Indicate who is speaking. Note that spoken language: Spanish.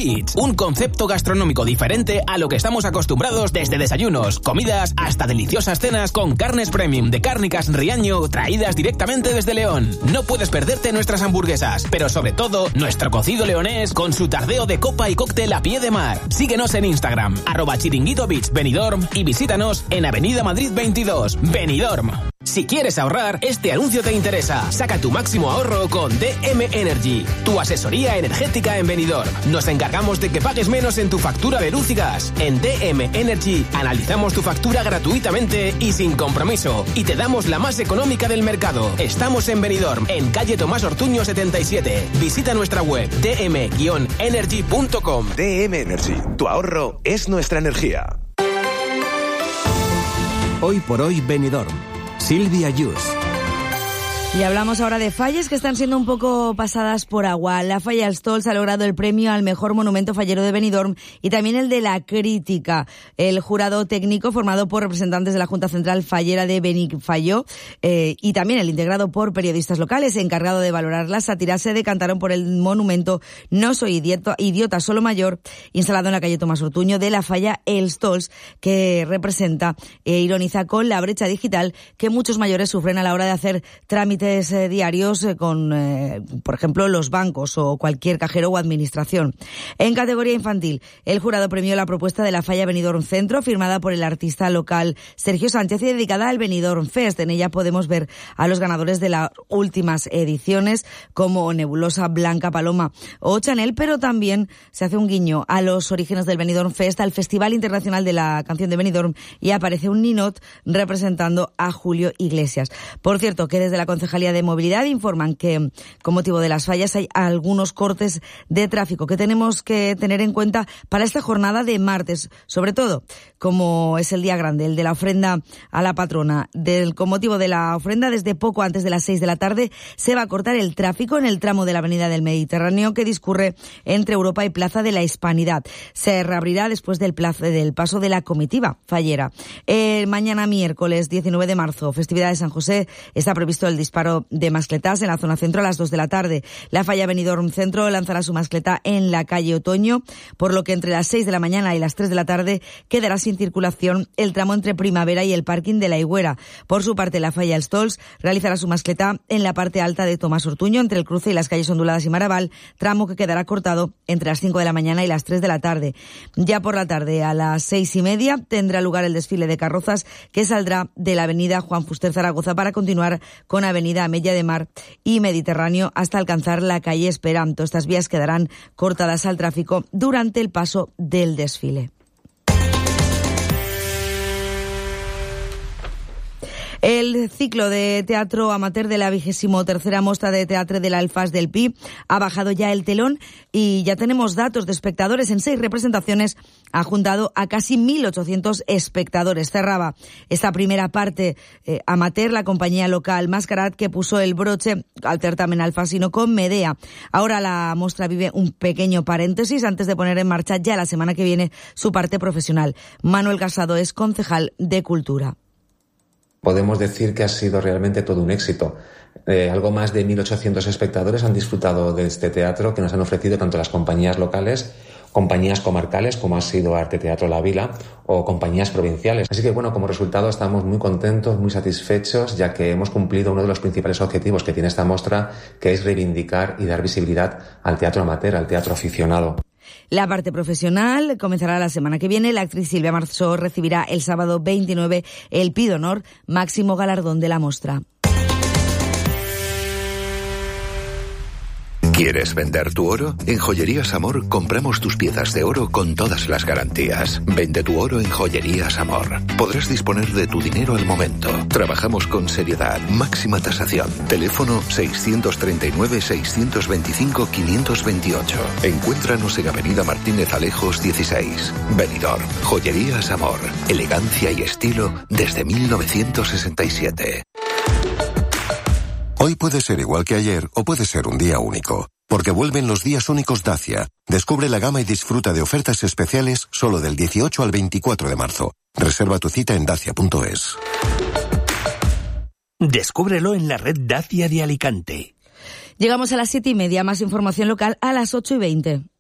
Speaker 1: Beach, un concepto gastronómico diferente a lo que estamos acostumbrados, desde desayunos, comidas hasta deliciosas cenas con carnes premium de Cárnicas Riaño traídas directamente desde León. No puedes perderte nuestras hamburguesas, pero sobre todo nuestro cocido leonés con su tardeo de copa y cóctel a pie de mar. Síguenos en Instagram, @Chiringuito Beach Benidorm, y visítanos en Avenida Madrid 22, Benidorm. Si quieres ahorrar, este anuncio te interesa. Saca tu máximo ahorro con DM Energy, tu asesoría energética en Benidorm. Nos encargamos de que pagues menos en tu factura de luz y gas. En DM Energy analizamos tu factura gratuitamente y sin compromiso, y te damos la más económica del mercado. Estamos en Benidorm, en calle Tomás Ortuño 77. Visita nuestra web dm-energy.com.
Speaker 2: DM Energy, tu ahorro es nuestra energía.
Speaker 3: Hoy por hoy Benidorm. Silvia Yus.
Speaker 4: Y hablamos ahora de falles que están siendo un poco pasadas por agua. La Falla Els Tols ha logrado el premio al mejor monumento fallero de Benidorm y también el de la crítica. El jurado técnico, formado por representantes de la Junta Central Fallera de Benifayó, y también el integrado por periodistas locales, encargado de valorar las sátiras, se decantaron por el monumento No soy idiota, solo mayor, instalado en la calle Tomás Ortuño de la Falla Els Tols, que representa e ironiza con la brecha digital que muchos mayores sufren a la hora de hacer trámites diarios con, por ejemplo, los bancos o cualquier cajero o administración. En categoría infantil, el jurado premió la propuesta de la Falla Benidorm Centro, firmada por el artista local Sergio Sánchez y dedicada al Benidorm Fest. En ella podemos ver a los ganadores de las últimas ediciones, como Nebulosa, Blanca Paloma o Chanel, pero también se hace un guiño a los orígenes del Benidorm Fest, al Festival Internacional de la Canción de Benidorm, y aparece un ninot representando a Julio Iglesias. Por cierto, que desde la Concejalía de Movilidad informan que con motivo de las fallas hay algunos cortes de tráfico que tenemos que tener en cuenta para esta jornada de martes, sobre todo como es el día grande, el de la ofrenda a la patrona. Con motivo de la ofrenda, desde poco antes de las 6 de la tarde se va a cortar el tráfico en el tramo de la Avenida del Mediterráneo que discurre entre Europa y Plaza de la Hispanidad. Se reabrirá después del paso de la comitiva fallera. Mañana miércoles 19 de marzo, festividad de San José, está previsto el disparo de mascletas en la zona centro a las 2 de la tarde. La Falla Benidorm Centro lanzará su mascleta en la calle Otoño, por lo que entre las 6 de la mañana y las 3 de la tarde quedará sin circulación el tramo entre Primavera y el parking de la Higuera. Por su parte, la Falla Els Tols realizará su mascleta en la parte alta de Tomás Ortuño, entre el cruce y las calles Onduladas y Maraval, tramo que quedará cortado entre las 5 de la mañana y las 3 de la tarde. Ya por la tarde, a las 6:30, tendrá lugar el desfile de carrozas que saldrá de la avenida Juan Fuster Zaragoza para continuar con avenida Mella de Mar y Mediterráneo hasta alcanzar la calle Esperanto. Estas vías quedarán cortadas al tráfico durante el paso del desfile. El ciclo de teatro amateur de la 23ª Mostra de Teatre de l'Alfàs del Pi ha bajado ya el telón y ya tenemos datos de espectadores. En 6 representaciones ha juntado a casi 1.800 espectadores. Cerraba esta primera parte amateur la compañía local Mascarat, que puso el broche al certamen alfasino con Medea. Ahora la muestra vive un pequeño paréntesis antes de poner en marcha ya la semana que viene su parte profesional. Manuel Casado es concejal de Cultura.
Speaker 5: Podemos decir que ha sido realmente todo un éxito. Algo más de 1.800 espectadores han disfrutado de este teatro que nos han ofrecido tanto las compañías locales, compañías comarcales como ha sido Arte Teatro La Vila o compañías provinciales. Así que bueno, como resultado estamos muy contentos, muy satisfechos, ya que hemos cumplido uno de los principales objetivos que tiene esta muestra, que es reivindicar y dar visibilidad al teatro amateur, al teatro aficionado.
Speaker 4: La parte profesional comenzará la semana que viene. La actriz Silvia Marzó recibirá el sábado 29 el Pi d'Honor, máximo galardón de la muestra.
Speaker 6: ¿Quieres vender tu oro? En Joyerías Amor compramos tus piezas de oro con todas las garantías. Vende tu oro en Joyerías Amor. Podrás disponer de tu dinero al momento. Trabajamos con seriedad, máxima tasación. Teléfono 639-625-528. Encuéntranos en Avenida Martínez Alejos 16. Benidorm. Joyerías Amor. Elegancia y estilo desde 1967.
Speaker 7: Hoy puede ser igual que ayer o puede ser un día único, porque vuelven los días únicos Dacia. Descubre la gama y disfruta de ofertas especiales solo del 18 al 24 de marzo. Reserva tu cita en dacia.es.
Speaker 8: Descúbrelo en la red Dacia de Alicante.
Speaker 4: Llegamos a las 7:30, más información local a las 8:20.